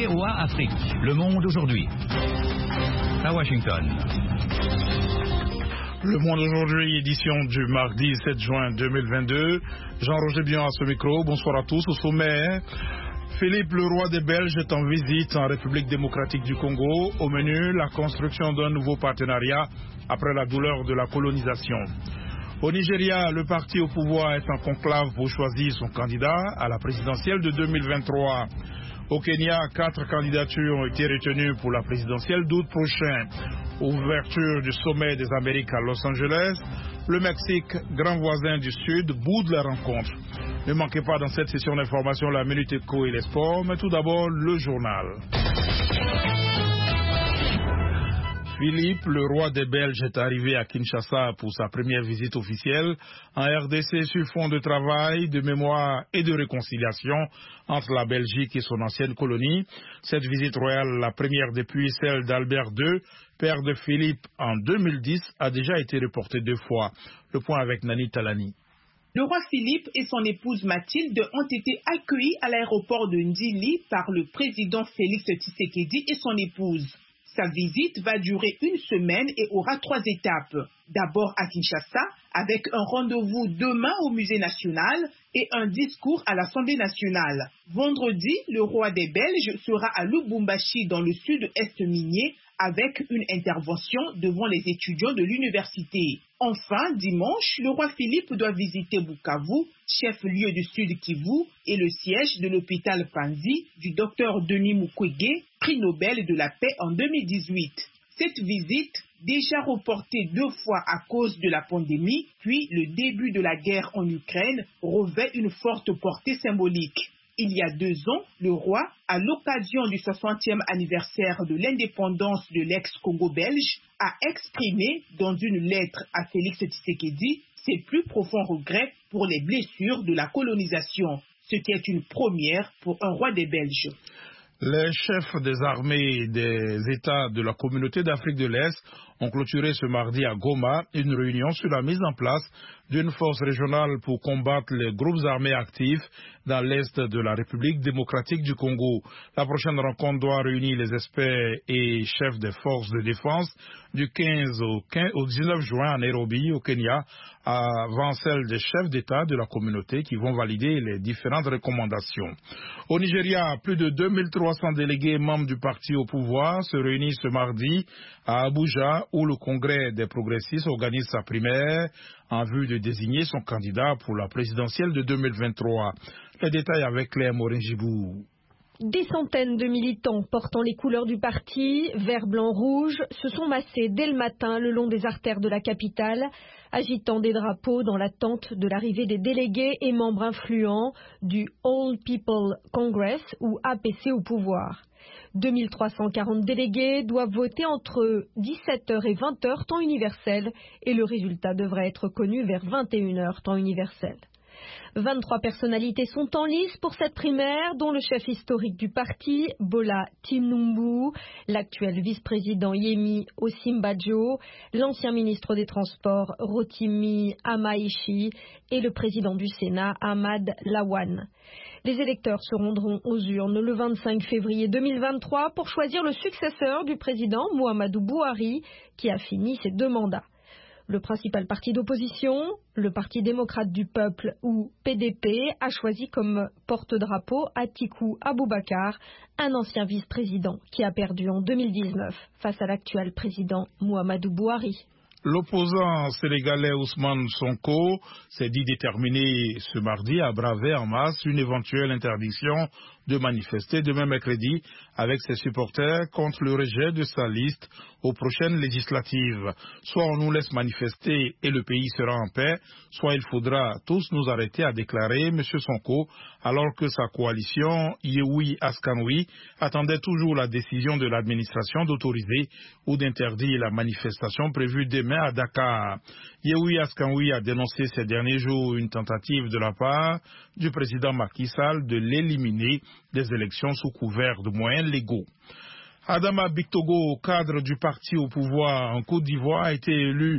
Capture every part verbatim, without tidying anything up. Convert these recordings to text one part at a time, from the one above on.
V O A Afrique. Le monde aujourd'hui. À Washington. Le Monde aujourd'hui, édition du mardi sept juin deux mille vingt-deux. Jean-Roger Bion à ce micro. Bonsoir à tous. Au sommet, Philippe, le roi des Belges, est en visite en République démocratique du Congo. Au menu, la construction d'un nouveau partenariat après la douleur de la colonisation. Au Nigeria, le parti au pouvoir est en conclave pour choisir son candidat à la présidentielle de deux mille vingt-trois. Au Kenya, quatre candidatures ont été retenues pour la présidentielle d'août prochain. Ouverture du sommet des Amériques à Los Angeles, le Mexique, grand voisin du Sud, boude la rencontre. Ne manquez pas dans cette session d'information la Minute Éco et les sports, mais tout d'abord le journal. Philippe, le roi des Belges, est arrivé à Kinshasa pour sa première visite officielle en R D C sur fond de travail, de mémoire et de réconciliation entre la Belgique et son ancienne colonie. Cette visite royale, la première depuis celle d'Albert deux, père de Philippe en deux mille dix, a déjà été reportée deux fois. Le point avec Nani Talani. Le roi Philippe et son épouse Mathilde ont été accueillis à l'aéroport de Ndili par le président Félix Tshisekedi et son épouse. Sa visite va durer une semaine et aura trois étapes. D'abord à Kinshasa, avec un rendez-vous demain au Musée national et un discours à l'Assemblée nationale. Vendredi, le roi des Belges sera à Lubumbashi dans le sud-est minier avec une intervention devant les étudiants de l'université. Enfin, dimanche, le roi Philippe doit visiter Bukavu, chef-lieu du Sud Kivu, et le siège de l'hôpital Panzi du docteur Denis Mukwege, prix Nobel de la paix en deux mille dix-huit. Cette visite, déjà reportée deux fois à cause de la pandémie, puis le début de la guerre en Ukraine, revêt une forte portée symbolique. Il y a deux ans, le roi, à l'occasion du soixantième anniversaire de l'indépendance de l'ex-Congo belge, a exprimé dans une lettre à Félix Tshisekedi ses plus profonds regrets pour les blessures de la colonisation, ce qui est une première pour un roi des Belges. Les chefs des armées des États de la communauté d'Afrique de l'Est ont clôturé ce mardi à Goma une réunion sur la mise en place d'une force régionale pour combattre les groupes armés actifs dans l'Est de la République démocratique du Congo. La prochaine rencontre doit réunir les experts et chefs des forces de défense du quinze au dix-neuf juin à Nairobi, au Kenya, avant celle des chefs d'État de la communauté qui vont valider les différentes recommandations. Au Nigeria, plus de deux mille trois cents délégués membres du parti au pouvoir se réunissent ce mardi à Abuja, où le Congrès des progressistes organise sa primaire en vue de désigner son candidat pour la présidentielle de deux mille vingt-trois. Les détails avec Claire Morin-Gibou. Des centaines de militants portant les couleurs du parti, vert, blanc, rouge, se sont massés dès le matin le long des artères de la capitale, agitant des drapeaux dans l'attente de l'arrivée des délégués et membres influents du All People Congress ou A P C au pouvoir. deux mille trois cent quarante délégués doivent voter entre dix-sept heures et vingt heures temps universel et le résultat devrait être connu vers vingt et une heures temps universel. vingt-trois personnalités sont en lice pour cette primaire, dont le chef historique du parti, Bola Tinubu, l'actuel vice-président Yemi Osinbajo, l'ancien ministre des Transports Rotimi Amaishi et le président du Sénat Ahmad Lawan. Les électeurs se rendront aux urnes le vingt-cinq février deux mille vingt-trois pour choisir le successeur du président Muhammadu Buhari, qui a fini ses deux mandats. Le principal parti d'opposition, le Parti démocrate du peuple ou P D P, a choisi comme porte-drapeau Atiku Abubakar, un ancien vice-président qui a perdu en deux mille dix-neuf face à l'actuel président Muhammadu Buhari. L'opposant sénégalais Ousmane Sonko s'est dit déterminé ce mardi à braver en masse une éventuelle interdiction de manifester demain mercredi avec ses supporters contre le rejet de sa liste aux prochaines législatives. Soit on nous laisse manifester et le pays sera en paix, soit il faudra tous nous arrêter, a déclaré M. Sonko, alors que sa coalition Yehui Askanui attendait toujours la décision de l'administration d'autoriser ou d'interdire la manifestation prévue demain à Dakar. Yehui Askanui a dénoncé ces derniers jours une tentative de la part du président Macky Sall de l'éliminer des élections sous couvert de moyens légaux. Adama Bictogo, cadre du parti au pouvoir en Côte d'Ivoire, a été élu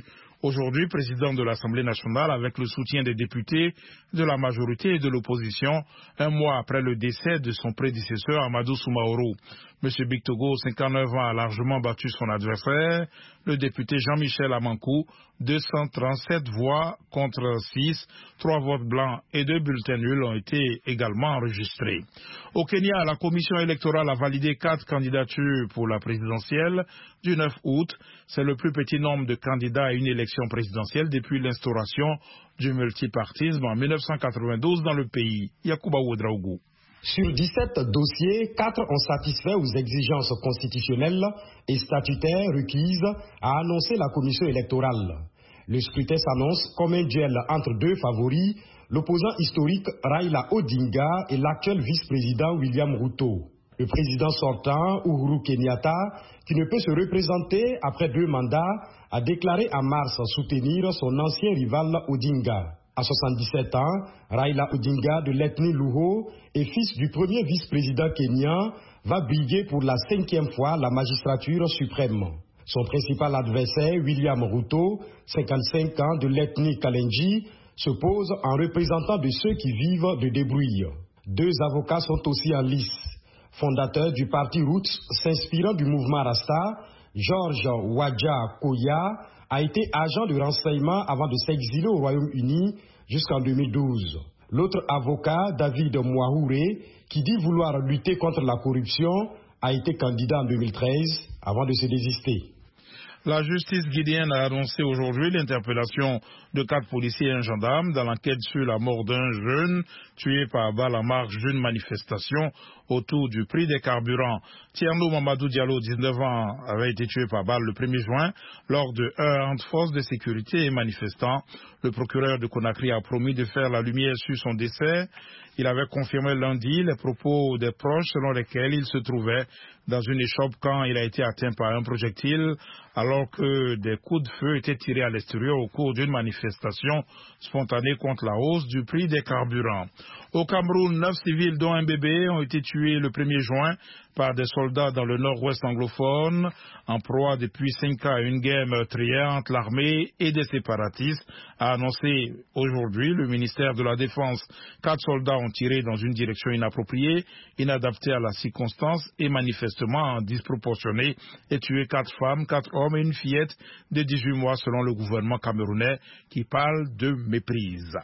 Aujourd'hui président de l'Assemblée nationale avec le soutien des députés, de la majorité et de l'opposition, un mois après le décès de son prédécesseur Amadou Soumaoro. M. Bictogo, cinquante-neuf ans, a largement battu son adversaire, le député Jean-Michel Amankou, deux cent trente-sept voix contre six, trois votes blancs et deux bulletins nuls ont été également enregistrés. Au Kenya, la commission électorale a validé quatre candidatures pour la présidentielle du neuf août. C'est le plus petit nombre de candidats à une élection présidentielle depuis l'instauration du multipartisme en mille neuf cent quatre-vingt-douze dans le pays. Yacouba Ouedraougou. Sur dix-sept dossiers, quatre ont satisfait aux exigences constitutionnelles et statutaires requises, a annoncé la commission électorale. Le scrutin s'annonce comme un duel entre deux favoris, l'opposant historique Raila Odinga et l'actuel vice-président William Ruto. Le président sortant, Uhuru Kenyatta, qui ne peut se représenter après deux mandats, a déclaré en mars soutenir son ancien rival Odinga. À soixante-dix-sept ans, Raila Odinga de l'ethnie Luo et fils du premier vice-président kenyan va briguer pour la cinquième fois la magistrature suprême. Son principal adversaire, William Ruto, cinquante-cinq ans de l'ethnie Kalenji, se pose en représentant de ceux qui vivent de débrouille. Deux avocats sont aussi en lice. Fondateur du parti Roots, s'inspirant du mouvement Rasta, George Wadja Koya a été agent de renseignement avant de s'exiler au Royaume-Uni jusqu'en deux mille douze. L'autre avocat, David Mwahouré, qui dit vouloir lutter contre la corruption, a été candidat en deux mille treize avant de se désister. La justice guinéenne a annoncé aujourd'hui l'interpellation de quatre policiers et un gendarme dans l'enquête sur la mort d'un jeune tué par balle en marge d'une manifestation autour du prix des carburants. Tierno Mamadou Diallo, dix-neuf ans, avait été tué par balle le premier juin lors de heurts entre forces de sécurité et manifestants. Le procureur de Conakry a promis de faire la lumière sur son décès. Il avait confirmé lundi les propos des proches selon lesquels il se trouvait dans une échoppe quand il a été atteint par un projectile alors que des coups de feu étaient tirés à l'extérieur au cours d'une manifestation spontanée contre la hausse du prix des carburants. Au Cameroun, neuf civils dont un bébé ont été tués le premier juin par des soldats dans le nord-ouest anglophone, en proie depuis cinq ans à une guerre meurtrière entre l'armée et des séparatistes, a annoncé aujourd'hui le ministère de la Défense. Quatre soldats ont tiré dans une direction inappropriée, inadaptée à la circonstance et manifestement disproportionnée, et tué quatre femmes, quatre hommes et une fillette de dix-huit mois selon le gouvernement camerounais qui parle de méprise.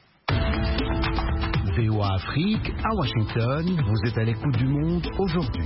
V O A Afrique, à Washington, vous êtes à l'écoute du monde aujourd'hui.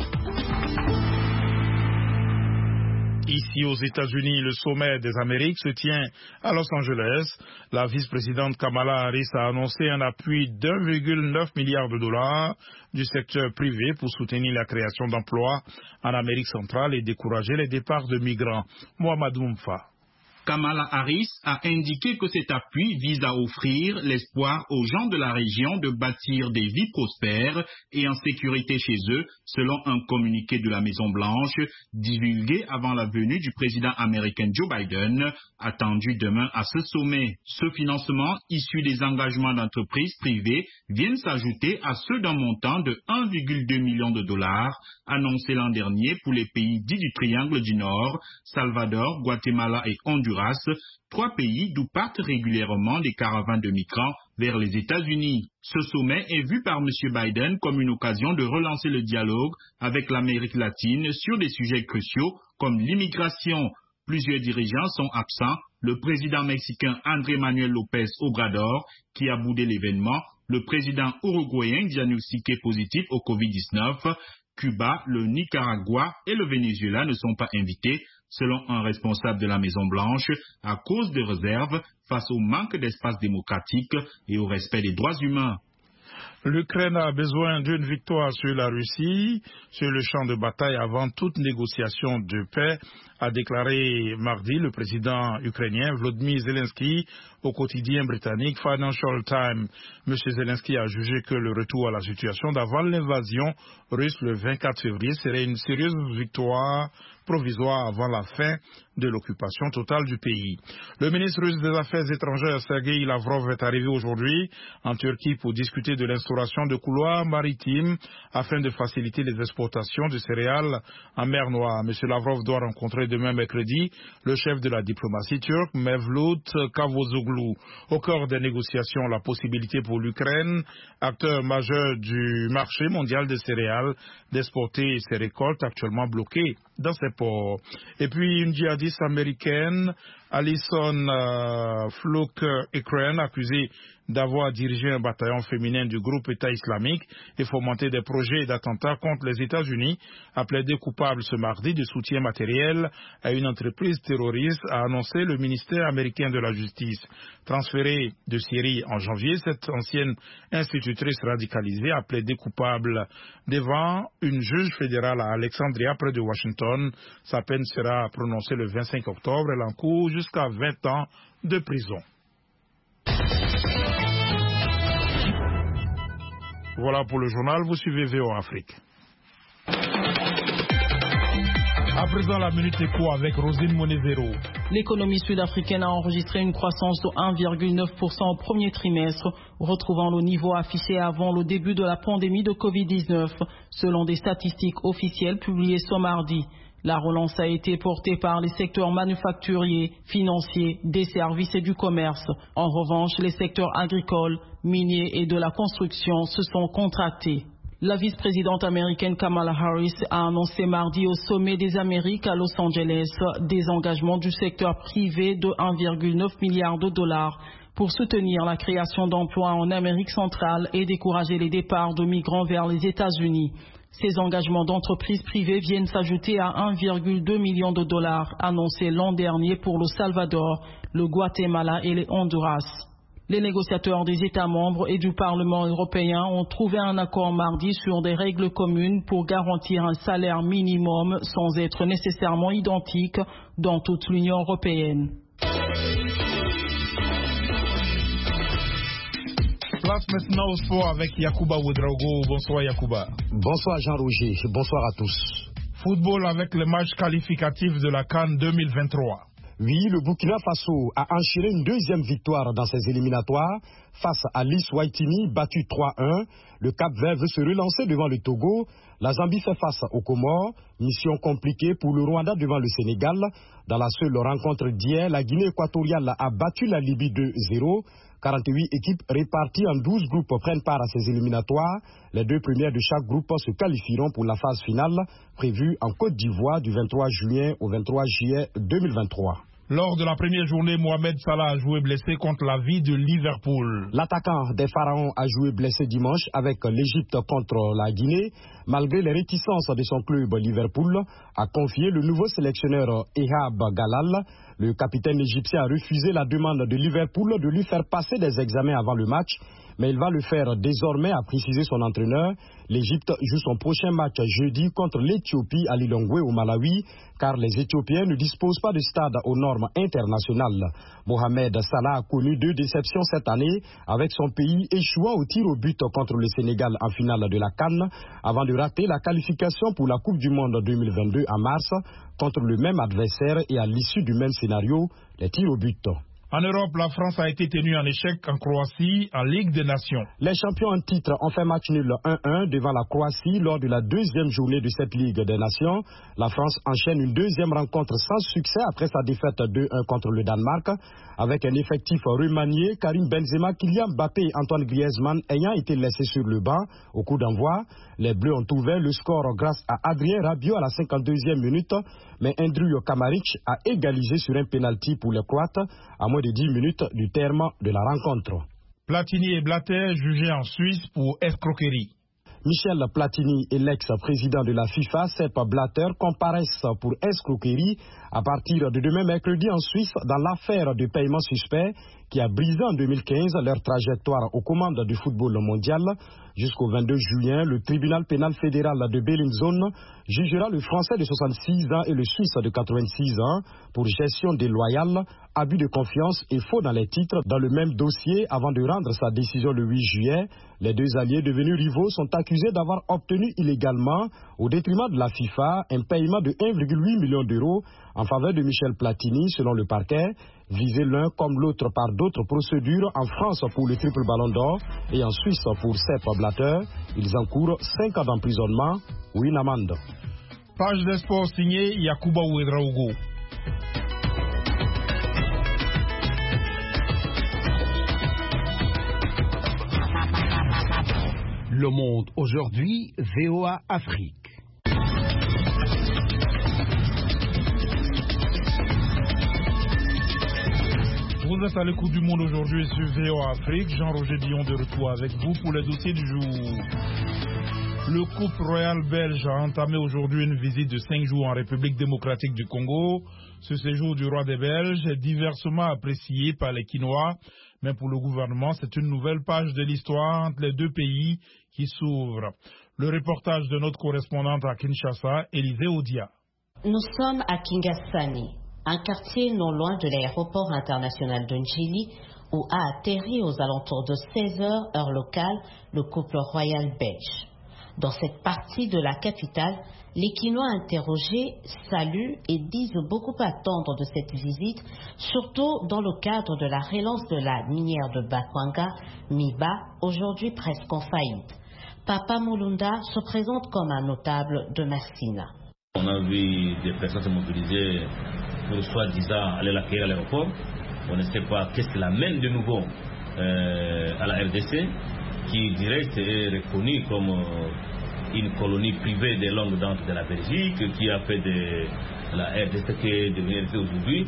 Ici aux États-Unis, le sommet des Amériques se tient à Los Angeles. La vice-présidente Kamala Harris a annoncé un appui d'un virgule neuf milliard de dollars du secteur privé pour soutenir la création d'emplois en Amérique centrale et décourager les départs de migrants. Mohamed Moumfa. Kamala Harris a indiqué que cet appui vise à offrir l'espoir aux gens de la région de bâtir des vies prospères et en sécurité chez eux, selon un communiqué de la Maison-Blanche divulgué avant la venue du président américain Joe Biden, attendu demain à ce sommet. Ce financement, issu des engagements d'entreprises privées, vient s'ajouter à ceux d'un montant de un virgule deux million de dollars annoncé l'an dernier pour les pays dits du Triangle du Nord, Salvador, Guatemala et Honduras, trois pays d'où partent régulièrement des caravanes de migrants vers les États-Unis. Ce sommet est vu par M. Biden comme une occasion de relancer le dialogue avec l'Amérique latine sur des sujets cruciaux comme l'immigration. Plusieurs dirigeants sont absents. Le président mexicain Andrés Manuel López Obrador, qui a boudé l'événement, le président uruguayen diagnostiqué positif au covid dix-neuf, Cuba, le Nicaragua et le Venezuela ne sont pas invités, selon un responsable de la Maison-Blanche, à cause de réserves face au manque d'espace démocratique et au respect des droits humains. L'Ukraine a besoin d'une victoire sur la Russie, sur le champ de bataille avant toute négociation de paix, a déclaré mardi le président ukrainien Volodymyr Zelensky Au quotidien britannique Financial Times, M. Zelensky a jugé que le retour à la situation d'avant l'invasion russe le vingt-quatre février serait une sérieuse victoire provisoire avant la fin de l'occupation totale du pays. Le ministre russe des Affaires étrangères Sergei Lavrov est arrivé aujourd'hui en Turquie pour discuter de l'instauration de couloirs maritimes afin de faciliter les exportations de céréales en mer Noire. M. Lavrov doit rencontrer demain mercredi le chef de la diplomatie turque Mevlut Cavusoglu. Au cœur des négociations, la possibilité pour l'Ukraine, acteur majeur du marché mondial des céréales, d'exporter ses récoltes actuellement bloquées dans ses ports. Et puis une djihadiste américaine, Alison euh, Fluke-Ekren, accusée d'avoir dirigé un bataillon féminin du groupe État islamique et fomenté des projets d'attentats contre les États-Unis, a plaidé coupable ce mardi de soutien matériel à une entreprise terroriste, a annoncé le ministère américain de la Justice. Transférée de Syrie en janvier, cette ancienne institutrice radicalisée a plaidé coupable devant une juge fédérale à Alexandria, près de Washington. Sa peine sera prononcée le vingt-cinq octobre. Elle encourt jusqu'à vingt ans de prison. Voilà pour le journal, vous suivez V O Afrique. À présent, la Minute Éco avec Rosine Monezero. L'économie sud-africaine a enregistré une croissance de un virgule neuf pour cent au premier trimestre, retrouvant le niveau affiché avant le début de la pandémie de covid dix-neuf, selon des statistiques officielles publiées ce mardi. La relance a été portée par les secteurs manufacturiers, financiers, des services et du commerce. En revanche, les secteurs agricoles, miniers et de la construction se sont contractés. La vice-présidente américaine Kamala Harris a annoncé mardi au sommet des Amériques à Los Angeles des engagements du secteur privé de un virgule neuf milliard de dollars pour soutenir la création d'emplois en Amérique centrale et décourager les départs de migrants vers les États-Unis. Ces engagements d'entreprises privées viennent s'ajouter à un virgule deux million de dollars annoncés l'an dernier pour le Salvador, le Guatemala et les Honduras. Les négociateurs des États membres et du Parlement européen ont trouvé un accord mardi sur des règles communes pour garantir un salaire minimum sans être nécessairement identique dans toute l'Union européenne. Place maintenant au sport avec Yacouba Ouedraogo. Bonsoir Yacouba. Bonsoir Jean-Roger, bonsoir à tous. Football avec le match qualificatif de la CAN deux mille vingt-trois. Oui, le Burkina Faso a enchaîné une deuxième victoire dans ses éliminatoires face à l'Eswatini, battu trois un. Le Cap-Vert veut se relancer devant le Togo. La Zambie fait face aux Comores. Mission compliquée pour le Rwanda devant le Sénégal. Dans la seule rencontre d'hier, la Guinée équatoriale a battu la Libye deux zéro. quarante-huit équipes réparties en douze groupes prennent part à ces éliminatoires. Les deux premières de chaque groupe se qualifieront pour la phase finale prévue en Côte d'Ivoire du vingt-trois juin au vingt-trois juillet deux mille vingt-trois. Lors de la première journée, Mohamed Salah a joué blessé contre la vie de Liverpool. L'attaquant des Pharaons a joué blessé dimanche avec l'Égypte contre la Guinée. Malgré les réticences de son club, Liverpool a confié le nouveau sélectionneur Ehab Galal. Le capitaine égyptien a refusé la demande de Liverpool de lui faire passer des examens avant le match. Mais il va le faire désormais, a précisé son entraîneur. L'Égypte joue son prochain match jeudi contre l'Éthiopie à Lilongwe au Malawi, car les Éthiopiens ne disposent pas de stade aux normes internationales. Mohamed Salah a connu deux déceptions cette année, avec son pays échouant au tir au but contre le Sénégal en finale de la CAN, avant de rater la qualification pour la Coupe du Monde deux mille vingt-deux en mars, contre le même adversaire et à l'issue du même scénario, les tirs au but. En Europe, la France a été tenue en échec en Croatie en Ligue des Nations. Les champions en titre ont fait match nul un un devant la Croatie lors de la deuxième journée de cette Ligue des Nations. La France enchaîne une deuxième rencontre sans succès après sa défaite deux un contre le Danemark. Avec un effectif remanié, Karim Benzema, Kylian Mbappé et Antoine Griezmann ayant été laissés sur le banc au coup d'envoi. Les Bleus ont ouvert le score grâce à Adrien Rabiot à la cinquante-deuxième minute, mais Andrew Kamaric a égalisé sur un pénalty pour les Croates à moins de dix minutes du terme de la rencontre. Platini et Blatter jugés en Suisse pour escroquerie. Michel Platini et l'ex-président de la FIFA, Sepp Blatter, comparaissent pour escroquerie à partir de demain mercredi en Suisse dans l'affaire de paiement suspect qui a brisé en deux mille quinze leur trajectoire aux commandes du football mondial. Jusqu'au vingt-deux juillet, le tribunal pénal fédéral de Bellinzone jugera le Français de soixante-six ans et le Suisse de quatre-vingt-six ans pour gestion déloyale, abus de confiance et faux dans les titres dans le même dossier avant de rendre sa décision le huit juillet. Les deux alliés devenus rivaux sont accusés d'avoir obtenu illégalement, au détriment de la FIFA, un paiement de un virgule huit million d'euros en faveur de Michel Platini, selon le parquet, visés l'un comme l'autre par d'autres procédures en France pour le triple ballon d'or et en Suisse pour Sepp Blatter. Ils encourent cinq ans d'emprisonnement ou une amende. Page des sports signée Yakuba Ouedraogo. Le Monde aujourd'hui, V O A Afrique. Vous êtes à l'écoute du Monde aujourd'hui sur V O A Afrique. Jean-Roger Dion de retour avec vous pour les dossiers du jour. Le couple royal belge a entamé aujourd'hui une visite de cinq jours en République démocratique du Congo. Ce séjour du roi des Belges est diversement apprécié par les Quinois, mais pour le gouvernement, c'est une nouvelle page de l'histoire entre les deux pays qui s'ouvre. Le reportage de notre correspondante à Kinshasa, Élisée Odia. Nous sommes à Kingasani, un quartier non loin de l'aéroport international de Njili, où a atterri aux alentours de seize heures heure locale le couple royal belge. Dans cette partie de la capitale, les Quinois interrogés saluent et disent beaucoup attendre de cette visite, surtout dans le cadre de la relance de la minière de Bakwanga, Miba, aujourd'hui presque en faillite. Papa Mulunda se présente comme un notable de Massina. On a vu des personnes se mobiliser pour soi-disant aller l'accueillir à l'aéroport. On ne sait pas qu'est-ce qui l'amène de nouveau euh, à la R D C, qui direct est reconnue comme euh, une colonie privée des longues dents de la Belgique, qui a fait de la R D C qui est devenue R D C aujourd'hui,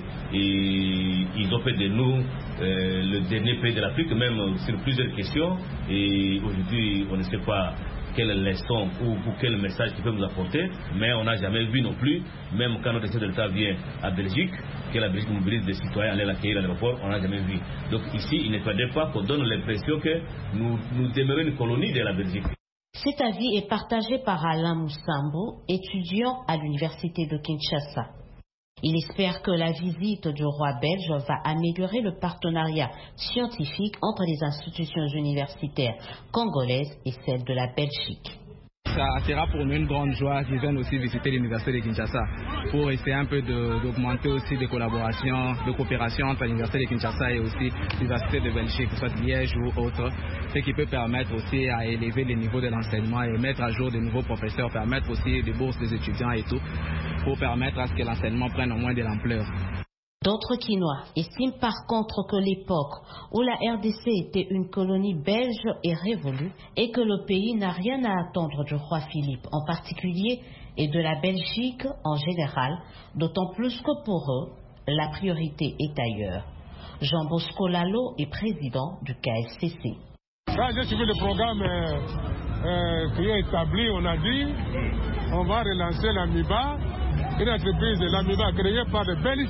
et ils ont fait de nous euh, le dernier pays de l'Afrique, même sur plusieurs questions, et aujourd'hui on ne sait pas quelle leçon ou, ou quel message qu'ils peuvent nous apporter, mais on n'a jamais vu non plus, même quand notre chef de l'État vient à Belgique, que la Belgique mobilise des citoyens à aller l'accueillir à l'aéroport, on n'a jamais vu. Donc ici, il ne faudrait pas qu'on donne l'impression que nous, nous demeurons une colonie de la Belgique. Cet avis est partagé par Alain Moussambo, étudiant à l'université de Kinshasa. Il espère que la visite du roi belge va améliorer le partenariat scientifique entre les institutions universitaires congolaises et celles de la Belgique. Ça sera pour nous une grande joie qu'ils viennent aussi visiter l'université de Kinshasa pour essayer un peu d'augmenter aussi des collaborations, de coopération entre l'université de Kinshasa et aussi l'université de Belgique, que ce soit Liège ou autre, ce qui peut permettre aussi à élever les niveaux de l'enseignement et mettre à jour de nouveaux professeurs, permettre aussi des bourses des étudiants et tout, pour permettre à ce que l'enseignement prenne au moins de l'ampleur. D'autres Quinois estiment par contre que l'époque où la R D C était une colonie belge est révolue et que le pays n'a rien à attendre du roi Philippe en particulier et de la Belgique en général, d'autant plus que pour eux, la priorité est ailleurs. Jean Bosco Lalo est président du K F C C. Quand j'ai suivi le programme euh, euh, qui est établi, on a dit on va relancer l'Amiba, une entreprise de l'Amiba créée par les Belges.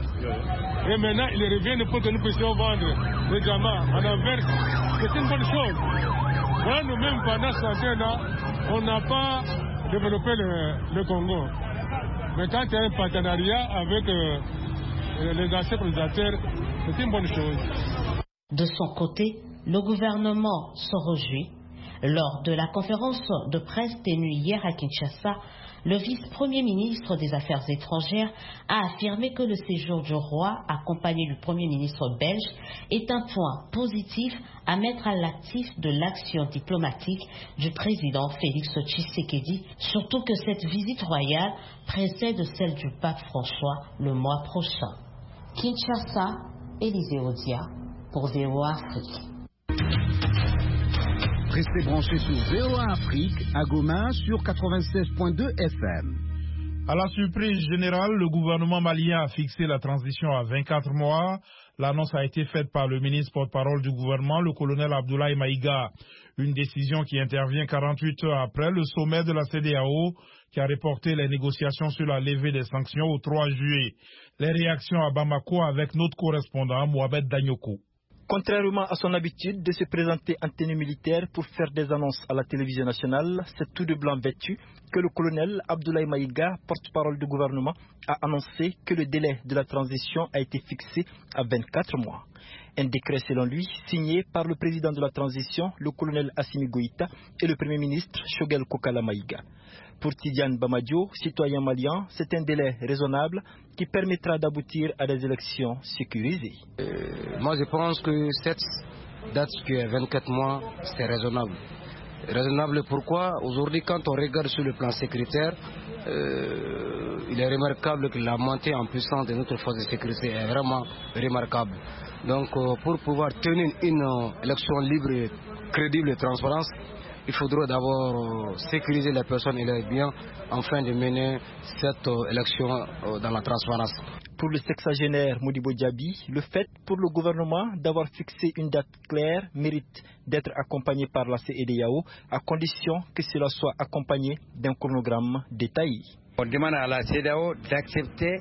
Et maintenant, ils reviennent pour que nous puissions vendre les gamins en Anvers. C'est une bonne chose. Voilà, nous-mêmes, pendant ce temps-là, on n'a pas développé le, le Congo. Mais quand il y a un partenariat avec euh, les anciens colonisateurs, c'est une bonne chose. De son côté, le gouvernement se réjouit. Lors de la conférence de presse tenue hier à Kinshasa, le vice-premier ministre des Affaires étrangères a affirmé que le séjour du roi, accompagné du premier ministre belge, est un point positif à mettre à l'actif de l'action diplomatique du président Félix Tshisekedi, surtout que cette visite royale précède celle du pape François le mois prochain. Kinshasa, Élisée Odia, pour V O A Afrique. Restez branchés sur V O A Afrique à Goma sur quatre-vingt-seize point deux F M. À la surprise générale, le gouvernement malien a fixé la transition à vingt-quatre mois. L'annonce a été faite par le ministre porte-parole du gouvernement, le colonel Abdoulaye Maïga. Une décision qui intervient quarante-huit heures après le sommet de la C D A O qui a reporté les négociations sur la levée des sanctions au trois juillet. Les réactions à Bamako avec notre correspondant Mohamed Danyoko. Contrairement à son habitude de se présenter en tenue militaire pour faire des annonces à la télévision nationale, c'est tout de blanc vêtu que le colonel Abdoulaye Maïga, porte-parole du gouvernement, a annoncé que le délai de la transition a été fixé à vingt-quatre mois. Un décret, selon lui, signé par le président de la transition, le colonel Assimi Goïta, et le premier ministre Choguel Kokala Maïga. Pour Tidiane Bamadio, citoyen malien, c'est un délai raisonnable qui permettra d'aboutir à des élections sécurisées. Euh, moi, je pense que cette date qui est vingt-quatre mois, c'est raisonnable. Raisonnable pourquoi? Aujourd'hui, quand on regarde sur le plan sécuritaire, euh, il est remarquable que la montée en puissance de notre force de sécurité est vraiment remarquable. Donc, euh, pour pouvoir tenir une euh, élection libre, crédible et transparente, il faudra d'abord euh, sécuriser les personnes et leurs biens afin de mener cette euh, élection euh, dans la transparence. Pour le sexagénaire Modibo Diaby, le fait pour le gouvernement d'avoir fixé une date claire mérite d'être accompagné par la C E D E A O à condition que cela soit accompagné d'un chronogramme détaillé. On demande à la C E D E A O d'accepter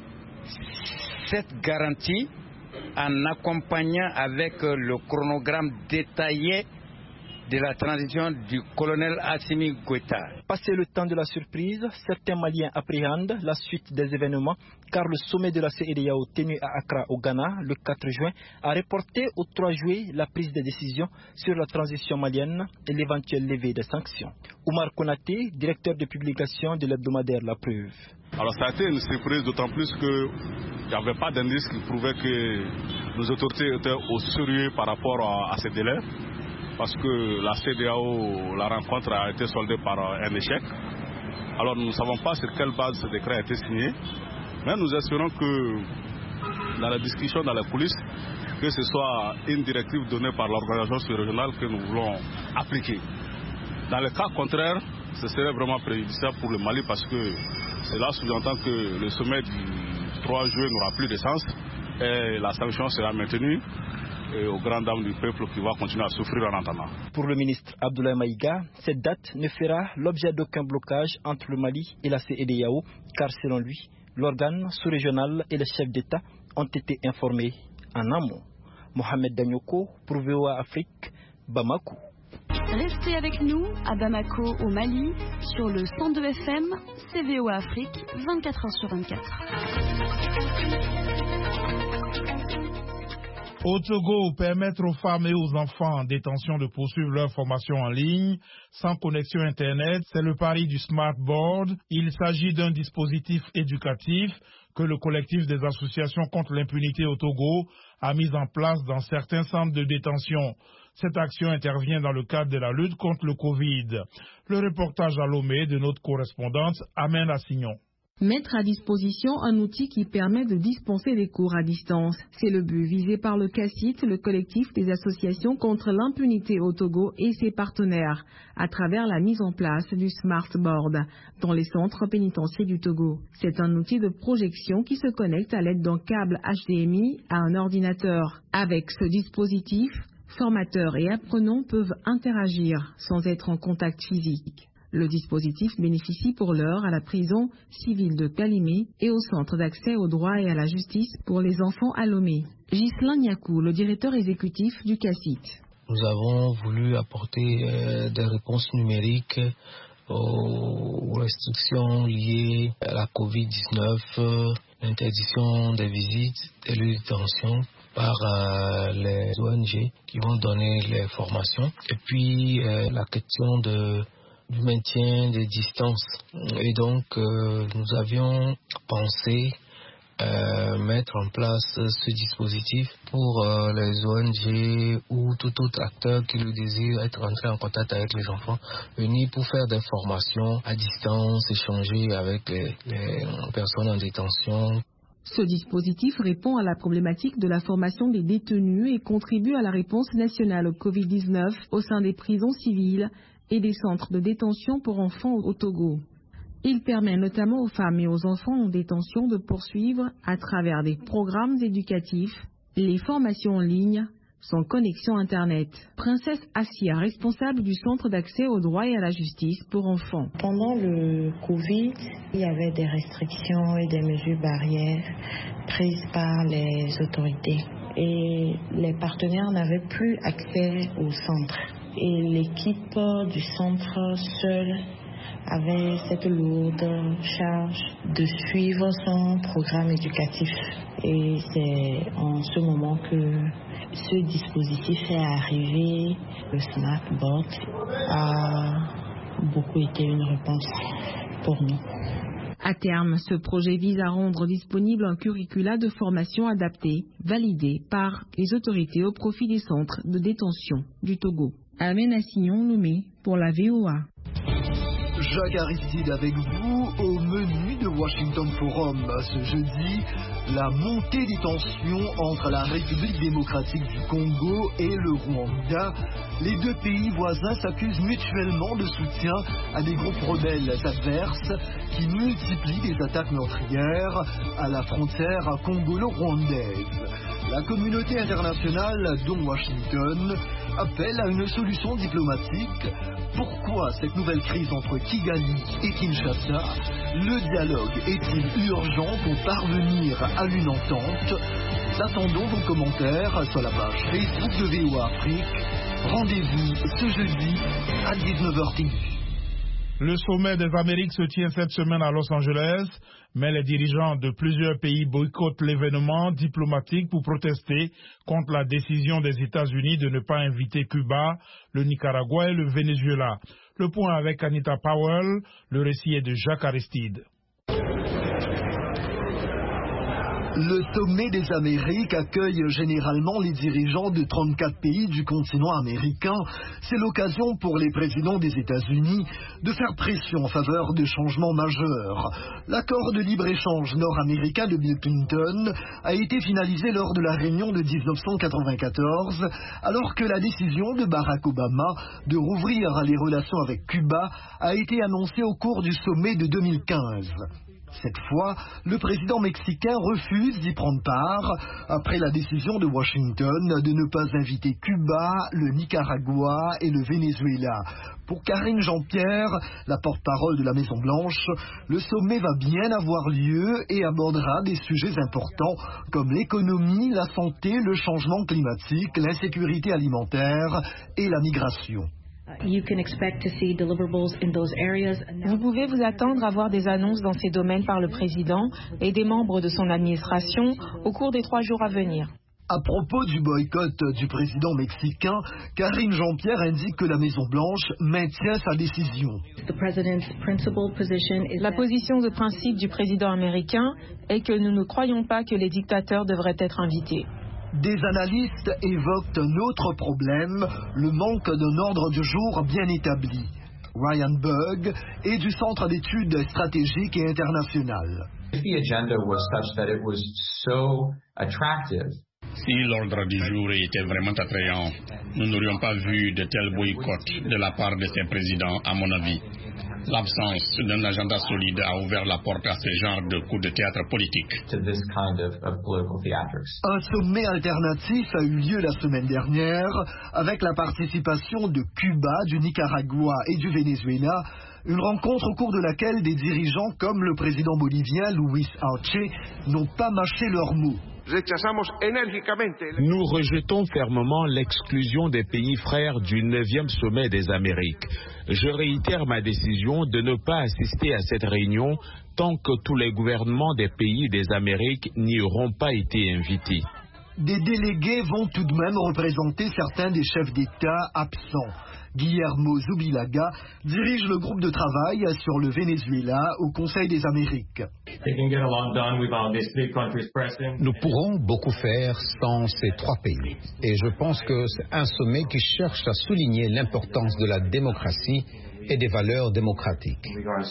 cette garantie en accompagnant avec le chronogramme détaillé de la transition du colonel Assimi Goïta. Passé le temps de la surprise, certains Maliens appréhendent la suite des événements car le sommet de la C E D E A O tenu à Accra au Ghana le quatre juin a reporté au trois juillet la prise de décision sur la transition malienne et l'éventuelle levée des sanctions. Oumar Konaté, directeur de publication de l'hebdomadaire La Preuve. Alors ça a été une surprise d'autant plus qu'il n'y avait pas d'indice qui prouvait que nos autorités étaient au sérieux par rapport à, à ces délais. Parce que la C E D E A O, la rencontre a été soldée par un échec. Alors nous ne savons pas sur quelle base ce décret a été signé, mais nous espérons que dans la discussion, dans les coulisses, que ce soit une directive donnée par l'organisation régionale que nous voulons appliquer. Dans le cas contraire, ce serait vraiment préjudiciable pour le Mali parce que cela sous-entend que le sommet du trois juillet n'aura plus de sens et la sanction sera maintenue. Et aux grandes dames du peuple qui va continuer à souffrir en attendant. Pour le ministre Abdoulaye Maïga, cette date ne fera l'objet d'aucun blocage entre le Mali et la C E D E A O, car selon lui, l'organe sous-régional et les chefs d'État ont été informés en amont. Mohamed Danyoko pour V O A Afrique, Bamako. Restez avec nous à Bamako, au Mali, sur le cent deux F M, C V O A Afrique, vingt-quatre heures sur vingt-quatre. Au Togo, permettre aux femmes et aux enfants en détention de poursuivre leur formation en ligne sans connexion Internet, c'est le pari du Smart Board. Il s'agit d'un dispositif éducatif que le collectif des associations contre l'impunité au Togo a mis en place dans certains centres de détention. Cette action intervient dans le cadre de la lutte contre le Covid. Le reportage à Lomé de notre correspondante Amène Assignon. Mettre à disposition un outil qui permet de dispenser des cours à distance. C'est le but visé par le CACIT, le collectif des associations contre l'impunité au Togo et ses partenaires, à travers la mise en place du Smart Board dans les centres pénitentiaires du Togo. C'est un outil de projection qui se connecte à l'aide d'un câble H D M I à un ordinateur. Avec ce dispositif, formateurs et apprenants peuvent interagir sans être en contact physique. Le dispositif bénéficie pour l'heure à la prison civile de Kalimé et au centre d'accès au droit et à la justice pour les enfants à Lomé. Ghislain Niakou, le directeur exécutif du CACIT. Nous avons voulu apporter euh, des réponses numériques aux restrictions liées à la covid dix-neuf, euh, l'interdiction des visites et les détentions par euh, les O N G qui vont donner les formations. Et puis euh, la question de du maintien des distances. Et donc, euh, nous avions pensé euh, mettre en place ce dispositif pour euh, les O N G ou tout autre acteur qui le désire être entré en contact avec les enfants, venir pour faire des formations à distance, échanger avec les, les personnes en détention. Ce dispositif répond à la problématique de la formation des détenus et contribue à la réponse nationale au covid dix-neuf au sein des prisons civiles et des centres de détention pour enfants au Togo. Il permet notamment aux femmes et aux enfants en détention de poursuivre, à travers des programmes éducatifs, les formations en ligne sans connexion Internet. Princesse Assia, responsable du Centre d'accès au droit et à la justice pour enfants. Pendant le Covid, il y avait des restrictions et des mesures barrières prises par les autorités. Et les partenaires n'avaient plus accès au centre. Et l'équipe du centre seule avait cette lourde charge de suivre son programme éducatif. Et c'est en ce moment que ce dispositif est arrivé. Le Smartboard a beaucoup été une réponse pour nous. À terme, ce projet vise à rendre disponible un curricula de formation adapté, validé par les autorités au profit des centres de détention du Togo. Amen Assignon, Lomé, pour la V O A. Jacques Aristide avec vous au menu de Washington Forum. Ce jeudi, la montée des tensions entre la République démocratique du Congo et le Rwanda. Les deux pays voisins s'accusent mutuellement de soutien à des groupes rebelles adverses qui multiplient des attaques meurtrières à la frontière congolo-rwandaise. La communauté internationale, dont Washington, appelle à une solution diplomatique. Pourquoi cette nouvelle crise entre Kigali et Kinshasa? Le dialogue est-il urgent pour parvenir à une entente? Nous attendons vos commentaires sur la page Facebook de V O A Afrique. Rendez-vous ce jeudi à dix-neuf heures trente. Le sommet des Amériques se tient cette semaine à Los Angeles, mais les dirigeants de plusieurs pays boycottent l'événement diplomatique pour protester contre la décision des États-Unis de ne pas inviter Cuba, le Nicaragua et le Venezuela. Le point avec Anita Powell, le récit est de Jacques Aristide. Le sommet des Amériques accueille généralement les dirigeants de trente-quatre pays du continent américain. C'est l'occasion pour les présidents des États-Unis de faire pression en faveur de changements majeurs. L'accord de libre-échange nord-américain de Bill Clinton a été finalisé lors de la réunion de dix-neuf cent quatre-vingt-quatorze, alors que la décision de Barack Obama de rouvrir les relations avec Cuba a été annoncée au cours du sommet de deux mille quinze. Cette fois, le président mexicain refuse d'y prendre part après la décision de Washington de ne pas inviter Cuba, le Nicaragua et le Venezuela. Pour Karine Jean-Pierre, la porte-parole de la Maison-Blanche, le sommet va bien avoir lieu et abordera des sujets importants comme l'économie, la santé, le changement climatique, l'insécurité alimentaire et la migration. Vous pouvez vous attendre à voir des annonces dans ces domaines par le président et des membres de son administration au cours des trois jours à venir. À propos du boycott du président mexicain, Karine Jean-Pierre indique que la Maison-Blanche maintient sa décision. La position de principe du président américain est que nous ne croyons pas que les dictateurs devraient être invités. Des analystes évoquent un autre problème, le manque d'un ordre du jour bien établi. Ryan Bug est du Centre d'études stratégiques et internationales. Si l'ordre du jour était vraiment attrayant, nous n'aurions pas vu de tels boycotts de la part de ces présidents, à mon avis. L'absence d'un agenda solide a ouvert la porte à ce genre de coup de théâtre politique. Un sommet alternatif a eu lieu la semaine dernière avec la participation de Cuba, du Nicaragua et du Venezuela. Une rencontre au cours de laquelle des dirigeants comme le président bolivien Luis Arce n'ont pas mâché leurs mots. Nous rejetons fermement l'exclusion des pays frères du neuvième sommet des Amériques. Je réitère ma décision de ne pas assister à cette réunion tant que tous les gouvernements des pays des Amériques n'y auront pas été invités. Des délégués vont tout de même représenter certains des chefs d'État absents. Guillermo Zubilaga dirige le groupe de travail sur le Venezuela au Conseil des Amériques. Nous pourrons beaucoup faire sans ces trois pays. Et je pense que c'est un sommet qui cherche à souligner l'importance de la démocratie et des valeurs démocratiques.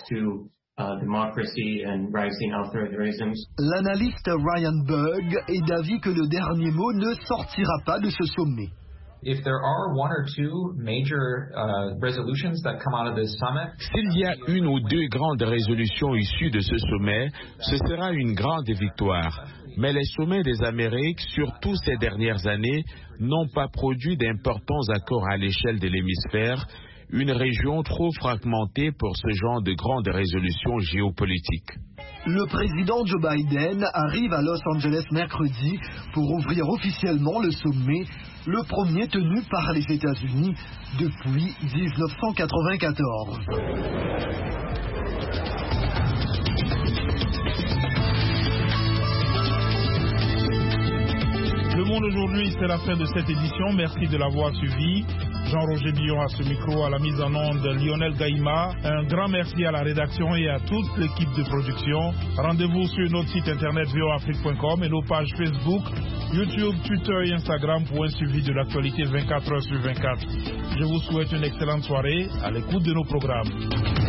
L'analyste Ryan Bug est d'avis que le dernier mot ne sortira pas de ce sommet. If there are one or two major uh, resolutions that come out of this summit, s'il y a une ou deux grandes résolutions issues de ce sommet, ce sera une grande victoire. Mais les sommets des Amériques, surtout ces dernières années, n'ont pas produit d'importants accords à l'échelle de l'hémisphère, une région trop fragmentée pour ce genre de grandes résolutions géopolitiques. Le président Joe Biden arrive à Los Angeles mercredi pour ouvrir officiellement le sommet, le premier tenu par les États-Unis depuis dix-neuf cent quatre-vingt-quatorze. Le Monde aujourd'hui, c'est la fin de cette édition. Merci de l'avoir suivi. Jean-Roger Billon à ce micro, à la mise en onde Lionel Gaïma. Un grand merci à la rédaction et à toute l'équipe de production. Rendez-vous sur notre site internet v o afrique point com et nos pages Facebook, YouTube, Twitter et Instagram pour un suivi de l'actualité vingt-quatre heures sur vingt-quatre. Je vous souhaite une excellente soirée à l'écoute de nos programmes.